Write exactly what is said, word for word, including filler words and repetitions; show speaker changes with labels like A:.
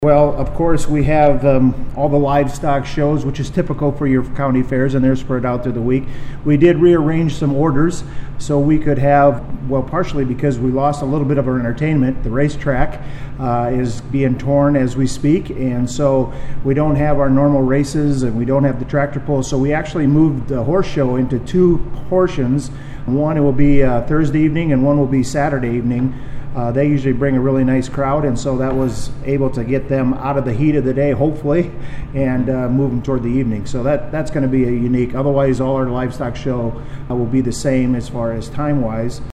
A: Well, of course, we have um, all the livestock shows, which is typical for your county fairs, and they're spread out through the week. We did rearrange some orders so we could have, well, partially because we lost a little bit of our entertainment. The racetrack uh, is being torn as we speak, and so we don't have our normal races, and we don't have the tractor pull. So we actually moved the horse show into two portions. One it will be uh, Thursday evening, and one will be Saturday evening. Uh, they usually bring a really nice crowd, and so that was able to get them out of the heat of the day, hopefully, and uh, move them toward the evening. So that that's going to be a unique. Otherwise, all our livestock show uh, will be the same as far as time-wise.